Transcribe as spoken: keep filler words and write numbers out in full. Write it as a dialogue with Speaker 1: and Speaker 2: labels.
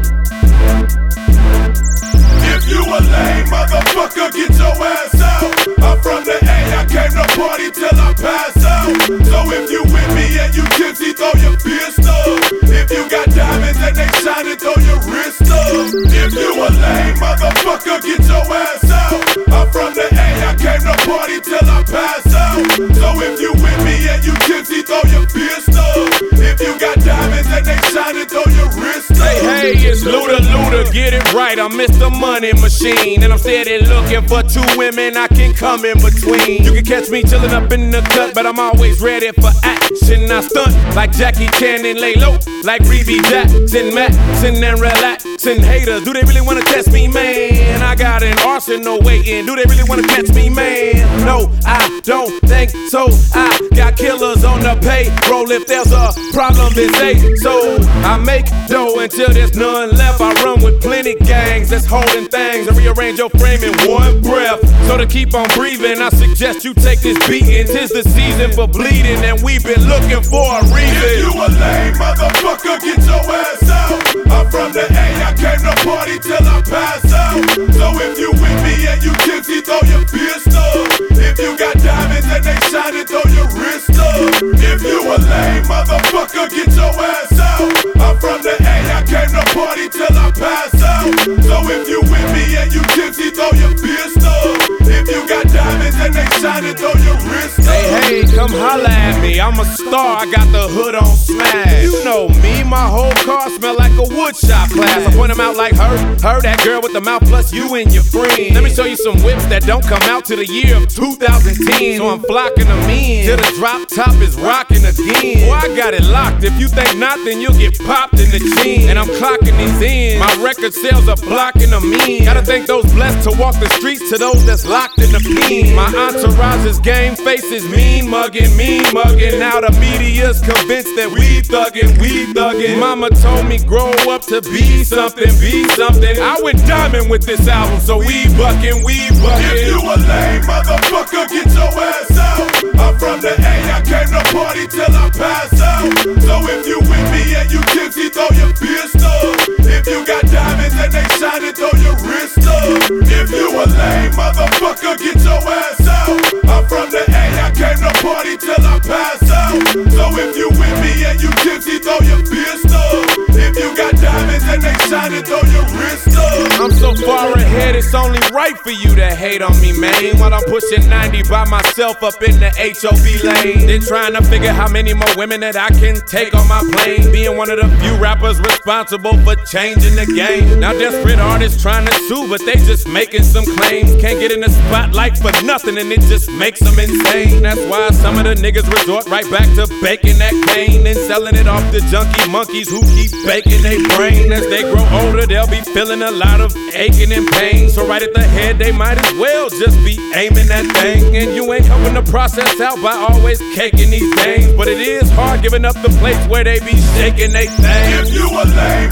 Speaker 1: If you a lame motherfucker, get your ass out. I'm from the A, I came to party till I pass out. So if you with me and you tipsy, throw your fist up. If you got diamonds and they shining, throw your wrist up. If you a lame motherfucker, get your ass out. I'm from the A, I came to party till I pass out. So if you with me and you tipsy, throw your fist up. If you got diamonds and they shining, throw your wrist up.
Speaker 2: Hey, hey, it's Luda Luda, get it right, I'm Mister Money Machine. And I'm steady looking for two women I can come in between. You can catch me chillin' up in the cut, but I'm always ready for action. I stunt like Jackie Chan and lay low like Rebbie Jackson, Maxin and relaxin'. Haters, do they really wanna test me, man? I got an arsenal waiting, do they really wanna catch me, man? No, I don't think so. I got killers on the payroll. If there's a problem, then say so. I make dough until there's none left. I run with plenty gangs that's holding things and rearrange your frame in one breath. So to keep on breathing, I suggest you take this beating. 'Tis the season for bleeding, and we've been looking for a reason.
Speaker 1: If you a lame motherfucker, get your ass out. I'm from the A, I came to party till I pass out. So if you with me and you tipsy, throw your fist up. If you got diamonds and they shining, throw your wrist up. If you a lame motherfucker, get your ass out. I'm from the A, I came to party till I pass out. So if you with me and you tipsy, throw your fist up. If you got diamonds and they shining, throw your wrist up.
Speaker 2: Hey, hey, come holla at me, I'm a star, I got the hood on smash. You know me, my whole car smell like a wood shop class. I point them out like her, her, that girl with the mouth plus you and your friend. Let me show you some whips that don't come out to the year of two thousand ten. So I'm flocking them in, till the drop top is rocking again. Boy, I got it locked, if you think not, then you'll get popped in the chin. And I'm clocking these in, my record sales are blocking them in. Gotta thank those blessed to walk the streets to those that's locked in the pen. My entourage is game faces, mean mugging, mean mugging. Now the media's convinced that we thuggin', we thuggin'. Mama told me grow up to be something, be something. I went diamond with this album, so we buckin', we buckin'.
Speaker 1: If you a lame motherfucker, get your ass out. I'm from the A, I came to party till I pass out. So if you with me and you tipsy, throw your fist up. If you got diamonds and they shining, throw your wrist up. If you a lame motherfucker, get your ass out. I'm from the A, I came to party till I pass out. So if you with me and you tipsy, throw your fist up. If you got diamonds and they shining, throw your wrist up.
Speaker 2: I'm so far ahead, it's only right for you to hate on me, man. While I'm pushing ninety by myself up in the H O V lane. Then trying to figure how many more women that I can take on my plane. Being one of the few rappers responsible for changing the game. Now desperate artists trying to sue, but they just making some claims. Can't get in the spotlight for nothing, and it just makes them insane. That's why some of the niggas resort right back to baking that cane and selling it off to junkie monkeys who keep baking their brain. As they grow older, they'll be feeling a lot of aching and pain. So right at the head, they might as well just be aiming that thing. And you ain't helping the process out by always caking these things. But it is hard giving up the place where they be shaking they thing.
Speaker 1: If you a lame